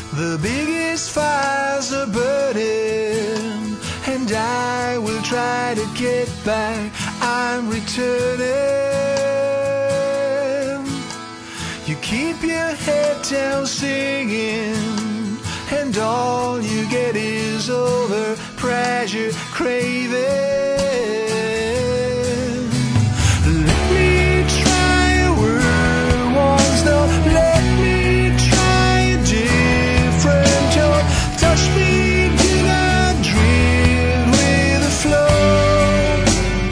The biggest fires are burning, and I will try to get back. I'm returning. You keep your head down singing, and all you get is over pressure, craving. Let me try a word once, no, let me try a different tone. Touch me, do not drift with the flow.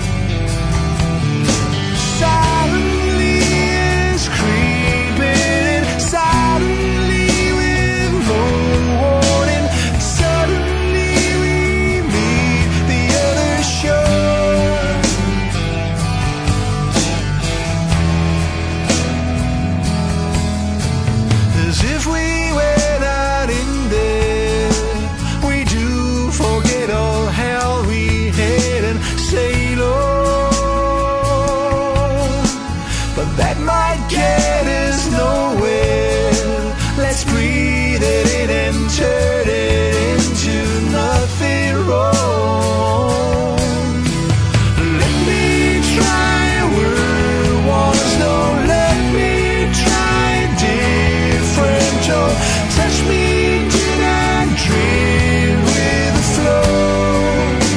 Silently it's creeping, silently with no warning. Suddenly we meet the other shore. As if we were not in there, we do forget all hell we had and sail on. But that might get us nowhere. Let's breathe it in and turn it into nothing wrong. Let me try a word once, no, let me try a different tone. Touch me, do not drift with the flow.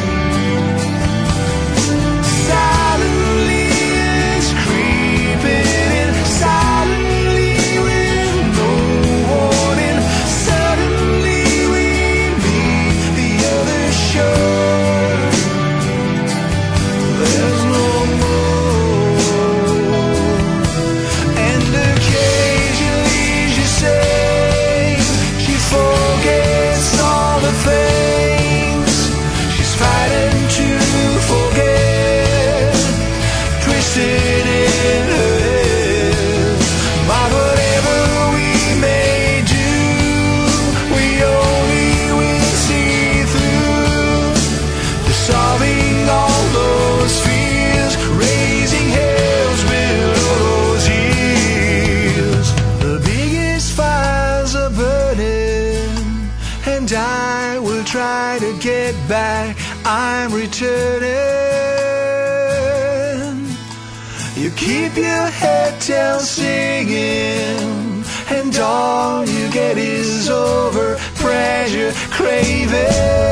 Silently it's creeping in, silently with no warning. Suddenly we meet the other shore. There's no more. And occasionally she says she forgets all the things she's fighting to forget, twisted in her head. But whatever we may do, we only will see through. Dissolving all those fears, raising hells with all those years. The biggest fires are burning, and I will try to get back. I'm returning. You keep your head down singing, and all you get is over pressure, craving.